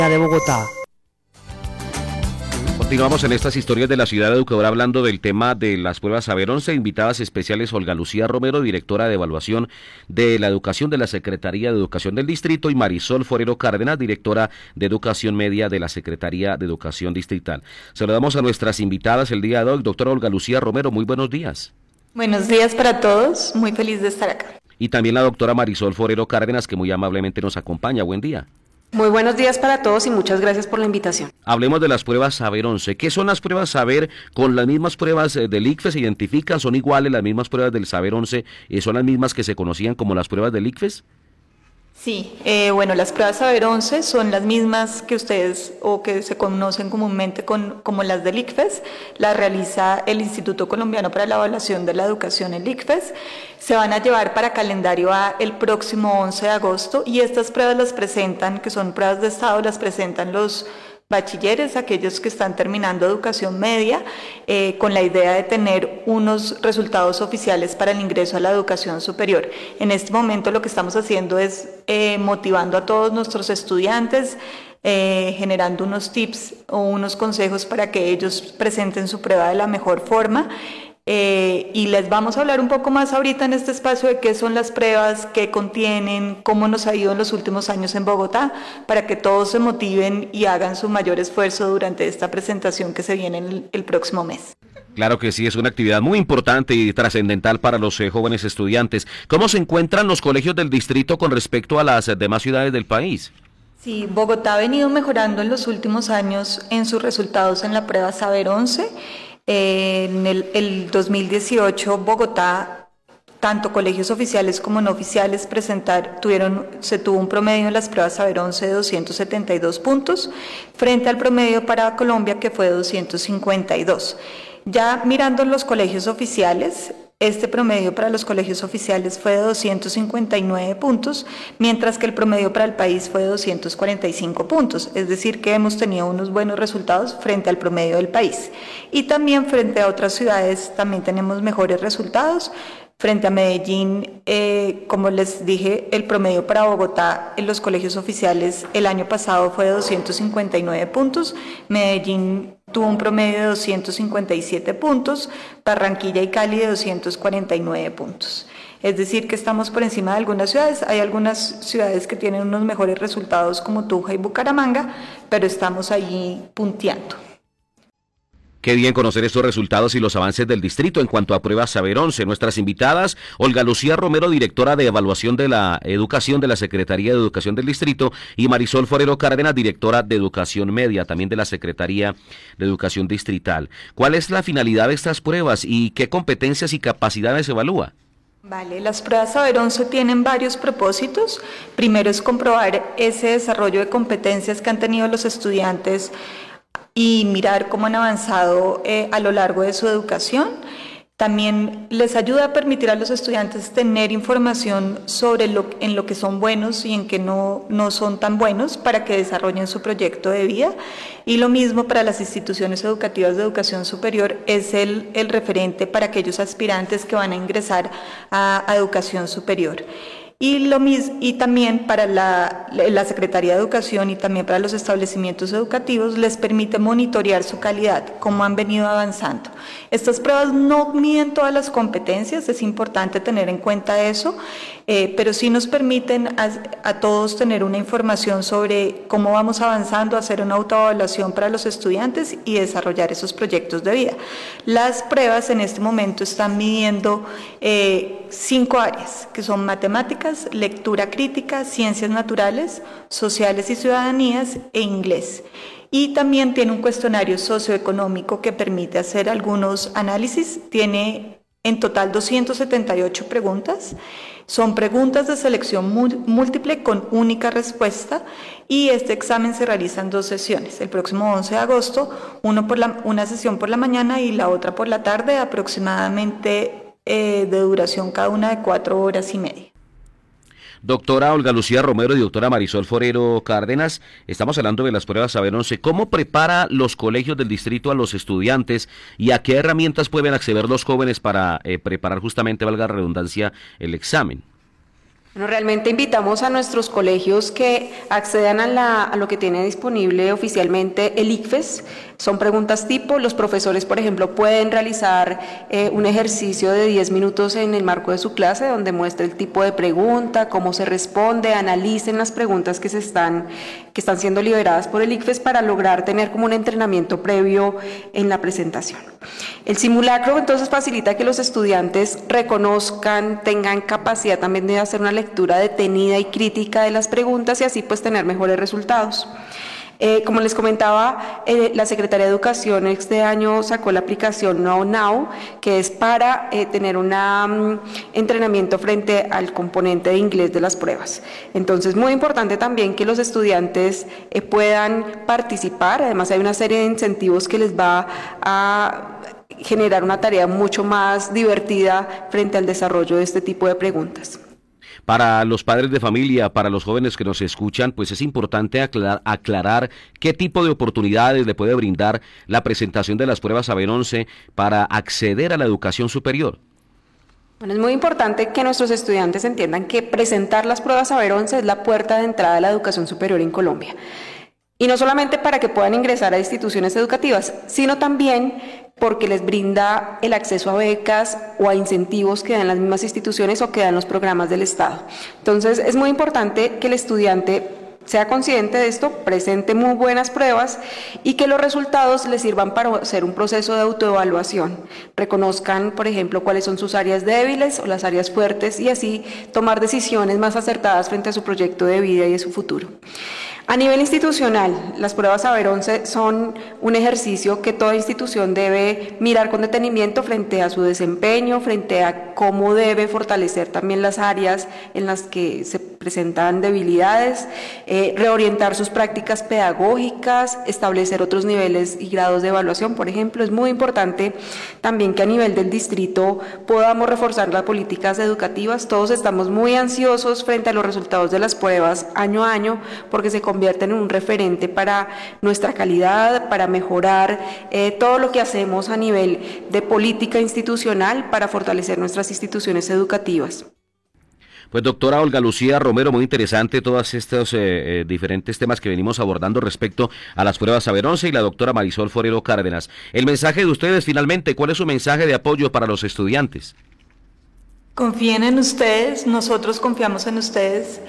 de Bogotá. Continuamos en estas historias de la ciudad educadora hablando del tema de las pruebas Saber 11. Invitadas especiales Olga Lucía Romero, directora de evaluación de la educación de la Secretaría de Educación del Distrito, y Marisol Forero Cárdenas, directora de Educación Media de la Secretaría de Educación Distrital. Saludamos a nuestras invitadas el día de hoy. Doctora Olga Lucía Romero, muy buenos días. Buenos días para todos, muy feliz de estar acá. Y también la doctora Marisol Forero Cárdenas, que muy amablemente nos acompaña. Buen día. Muy buenos días para todos y muchas gracias por la invitación. Hablemos de las pruebas Saber 11. ¿Qué son las pruebas Saber? ¿Con las mismas pruebas del ICFES se identifican? ¿Son iguales las mismas pruebas del Saber 11? ¿Son las mismas que se conocían como las pruebas del ICFES? Sí, bueno, las pruebas Saber 11 son las mismas que ustedes o que se conocen comúnmente como las del ICFES. Las realiza el Instituto Colombiano para la Evaluación de la Educación, el ICFES. Se van a llevar para calendario A el próximo 11 de agosto y estas pruebas las presentan, que son pruebas de estado, las presentan los bachilleres, aquellos que están terminando educación media, con la idea de tener unos resultados oficiales para el ingreso a la educación superior. En este momento lo que estamos haciendo es motivando a todos nuestros estudiantes, generando unos tips o unos consejos para que ellos presenten su prueba de la mejor forma. Y les vamos a hablar un poco más ahorita en este espacio de qué son las pruebas, qué contienen, cómo nos ha ido en los últimos años en Bogotá, para que todos se motiven y hagan su mayor esfuerzo durante esta presentación que se viene el próximo mes. Claro que sí, es una actividad muy importante y trascendental para los jóvenes estudiantes. ¿Cómo se encuentran los colegios del distrito con respecto a las demás ciudades del país? Sí, Bogotá ha venido mejorando en los últimos años en sus resultados en la prueba Saber 11. En el 2018, Bogotá, tanto colegios oficiales como no oficiales se tuvo un promedio en las pruebas Saber 11 de 272 puntos, frente al promedio para Colombia, que fue de 252. Ya mirando los colegios oficiales, este promedio para los colegios oficiales fue de 259 puntos, mientras que el promedio para el país fue de 245 puntos, es decir que hemos tenido unos buenos resultados frente al promedio del país. Y también frente a otras ciudades también tenemos mejores resultados. Frente a Medellín, como les dije, el promedio para Bogotá en los colegios oficiales el año pasado fue de 259 puntos, Medellín tuvo un promedio de 257 puntos, Barranquilla y Cali de 249 puntos. Es decir, que estamos por encima de algunas ciudades. Hay algunas ciudades que tienen unos mejores resultados como Tunja y Bucaramanga, pero estamos ahí punteando. Qué bien conocer estos resultados y los avances del distrito en cuanto a pruebas Saber 11. Nuestras invitadas, Olga Lucía Romero, directora de evaluación de la educación de la Secretaría de Educación del Distrito, y Marisol Forero Cárdenas, directora de Educación Media, también de la Secretaría de Educación Distrital. ¿Cuál es la finalidad de estas pruebas y qué competencias y capacidades se evalúa? Vale, las pruebas Saber 11 tienen varios propósitos. Primero es comprobar ese desarrollo de competencias que han tenido los estudiantes y mirar cómo han avanzado a lo largo de su educación. También les ayuda a permitir a los estudiantes tener información sobre en lo que son buenos y en que no son tan buenos para que desarrollen su proyecto de vida. Y lo mismo para las instituciones educativas de educación superior, es el referente para aquellos aspirantes que van a ingresar a educación superior. Y también para la Secretaría de Educación y también para los establecimientos educativos les permite monitorear su calidad, cómo han venido avanzando. Estas pruebas no miden todas las competencias, es importante tener en cuenta eso, pero sí nos permiten a todos tener una información sobre cómo vamos avanzando, hacer una autoevaluación para los estudiantes y desarrollar esos proyectos de vida. Las pruebas en este momento están midiendo 5 áreas, que son matemáticas, lectura crítica, ciencias naturales, sociales y ciudadanías e inglés. Y también tiene un cuestionario socioeconómico que permite hacer algunos análisis. Tiene en total 278 preguntas. Son preguntas de selección múltiple con única respuesta y este examen se realiza en 2 sesiones. El próximo 11 de agosto, una sesión por la mañana y la otra por la tarde, aproximadamente de duración cada una de 4 horas y media. Doctora Olga Lucía Romero y doctora Marisol Forero Cárdenas, estamos hablando de las pruebas Saber 11. ¿Cómo prepara los colegios del distrito a los estudiantes y a qué herramientas pueden acceder los jóvenes para preparar justamente, valga la redundancia, el examen? Bueno, realmente invitamos a nuestros colegios que accedan a lo que tiene disponible oficialmente el ICFES. Son preguntas tipo, los profesores, por ejemplo, pueden realizar un ejercicio de 10 minutos en el marco de su clase donde muestre el tipo de pregunta, cómo se responde, analicen las preguntas que están siendo liberadas por el ICFES para lograr tener como un entrenamiento previo en la presentación. El simulacro entonces facilita que los estudiantes reconozcan, tengan capacidad también de hacer una lectura detenida y crítica de las preguntas y así pues tener mejores resultados. Como les comentaba, la Secretaría de Educación este año sacó la aplicación Know Now, que es para tener un entrenamiento frente al componente de inglés de las pruebas. Entonces, muy importante también que los estudiantes puedan participar. Además, hay una serie de incentivos que les va a generar una tarea mucho más divertida frente al desarrollo de este tipo de preguntas. Para los padres de familia, para los jóvenes que nos escuchan, pues es importante aclarar qué tipo de oportunidades le puede brindar la presentación de las pruebas Saber 11 para acceder a la educación superior. Bueno, es muy importante que nuestros estudiantes entiendan que presentar las pruebas Saber 11 es la puerta de entrada a la educación superior en Colombia. Y no solamente para que puedan ingresar a instituciones educativas, sino también porque les brinda el acceso a becas o a incentivos que dan las mismas instituciones o que dan los programas del Estado. Entonces, es muy importante que el estudiante sea consciente de esto, presente muy buenas pruebas y que los resultados les sirvan para hacer un proceso de autoevaluación. Reconozcan, por ejemplo, cuáles son sus áreas débiles o las áreas fuertes y así tomar decisiones más acertadas frente a su proyecto de vida y de su futuro. A nivel institucional, las pruebas Saber 11 son un ejercicio que toda institución debe mirar con detenimiento frente a su desempeño, frente a cómo debe fortalecer también las áreas en las que se presentan debilidades, reorientar sus prácticas pedagógicas, establecer otros niveles y grados de evaluación. Por ejemplo, es muy importante también que a nivel del distrito podamos reforzar las políticas educativas. Todos estamos muy ansiosos frente a los resultados de las pruebas año a año porque se convierten en un referente para nuestra calidad, para mejorar todo lo que hacemos a nivel de política institucional para fortalecer nuestras instituciones educativas. Pues doctora Olga Lucía Romero, muy interesante todos estos diferentes temas que venimos abordando respecto a las pruebas Saber 11 y la doctora Marisol Forero Cárdenas. El mensaje de ustedes finalmente, ¿cuál es su mensaje de apoyo para los estudiantes? Confíen en ustedes, nosotros confiamos en ustedes.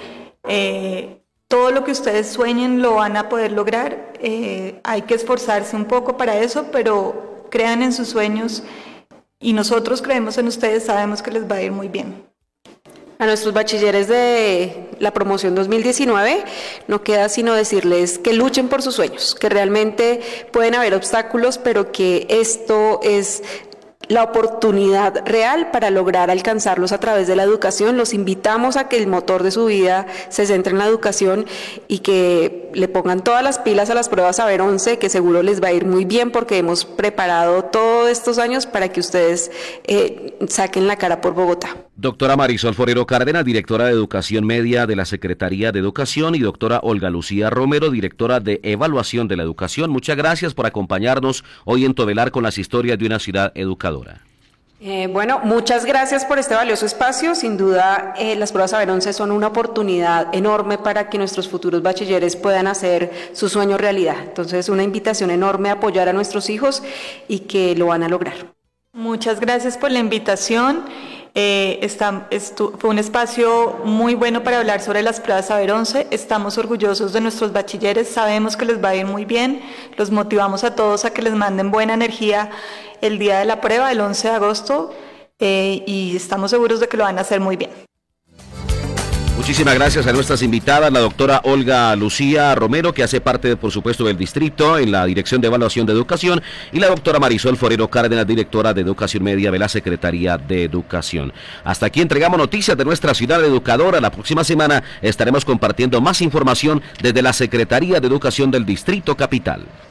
Todo lo que ustedes sueñen lo van a poder lograr. Hay que esforzarse un poco para eso, pero crean en sus sueños y nosotros creemos en ustedes, sabemos que les va a ir muy bien. A nuestros bachilleres de la promoción 2019 no queda sino decirles que luchen por sus sueños, que realmente pueden haber obstáculos, pero que esto es la oportunidad real para lograr alcanzarlos a través de la educación. Los invitamos a que el motor de su vida se centre en la educación y que le pongan todas las pilas a las pruebas Saber 11, que seguro les va a ir muy bien porque hemos preparado todos estos años para que ustedes saquen la cara por Bogotá. Doctora Marisol Forero Cárdenas, directora de Educación Media de la Secretaría de Educación, y doctora Olga Lucía Romero, directora de Evaluación de la Educación. Muchas gracias por acompañarnos hoy en Todelar con las historias de una ciudad educadora. Bueno, muchas gracias por este valioso espacio. Sin duda, las pruebas Saber 11 son una oportunidad enorme para que nuestros futuros bachilleres puedan hacer su sueño realidad. Entonces, una invitación enorme a apoyar a nuestros hijos y que lo van a lograr. Muchas gracias por la invitación. Fue un espacio muy bueno para hablar sobre las pruebas Saber 11. Estamos orgullosos de nuestros bachilleres, sabemos que les va a ir muy bien, los motivamos a todos a que les manden buena energía el día de la prueba, el 11 de agosto, y estamos seguros de que lo van a hacer muy bien. Muchísimas gracias a nuestras invitadas, la doctora Olga Lucía Romero, que hace parte, por supuesto, del distrito en la Dirección de Evaluación de Educación, y la doctora Marisol Forero Cárdenas, directora de Educación Media de la Secretaría de Educación. Hasta aquí entregamos noticias de nuestra ciudad educadora. La próxima semana estaremos compartiendo más información desde la Secretaría de Educación del Distrito Capital.